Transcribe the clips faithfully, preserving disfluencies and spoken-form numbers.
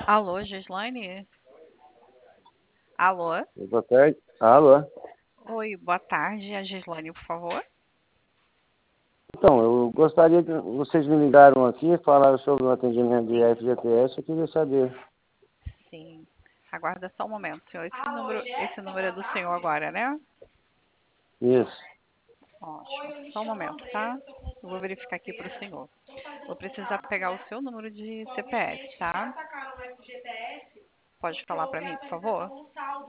Alô, Gislaine? Alô? Boa tarde. Alô? Oi, boa tarde, a Gislaine, por favor. Então, eu gostaria de... Vocês me ligaram aqui, falaram sobre o atendimento de Sim, F G T S, eu queria saber. sim. Aguarda só um momento, senhor. Esse número, esse número é do senhor agora, né? Isso. Ótimo. Só um momento, tá? Eu vou verificar aqui para o senhor. Vou precisar pegar o seu número de C P F, tá? Pode falar para mim, por favor?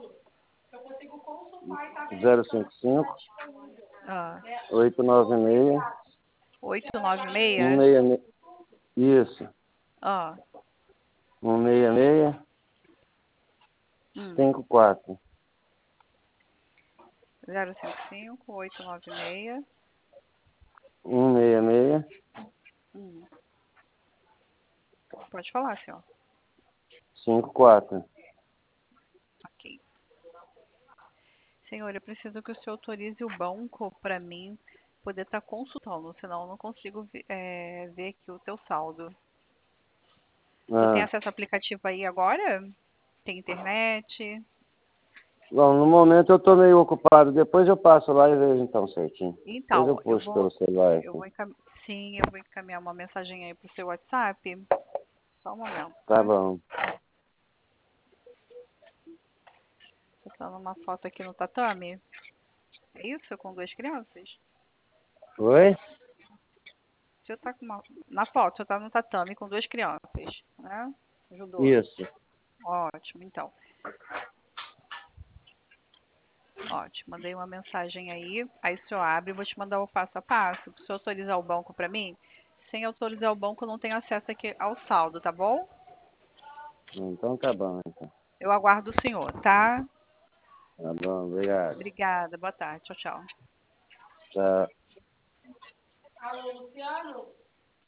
zero cinco cinco, Ah, oito nove seis, oito nove seis? um seis seis. Isso. Ah, um seis seis, hum. cinco quatro. zero cinco cinco, oito nove seis. um seis seis, Hum. Pode falar, senhor. cinco quatro. Ok. Senhor, eu preciso que o senhor autorize o banco para mim poder estar consultando, senão eu não consigo ve- é, ver aqui o teu saldo. O senhor tem Ah. acesso ao aplicativo aí agora? Tem internet? Bom, no momento eu estou meio ocupado. Depois eu passo lá e vejo então certinho. Depois eu Então, eu puxo vou, pelo celular eu aqui. vou encam... sim, eu vou encaminhar uma mensagem aí pro seu WhatsApp. Só um momento, Tá tá? bom. Você tá numa foto aqui no tatame? É isso? Com duas crianças? Oi? O senhor tá com uma... Na foto, o senhor tá no tatame com duas crianças, né? Ajudou. Isso. Ótimo, então. Ótimo, mandei uma mensagem aí. Aí o senhor abre e vou te mandar o passo a passo. Se o senhor autorizar o banco para mim, sem autorizar o banco, eu não tenho acesso aqui ao saldo, tá bom? Então tá bom, então. Eu aguardo o senhor, tá? Tá bom, obrigado. Obrigada, boa tarde. Tchau, tchau. Tchau. Alô, Luciano?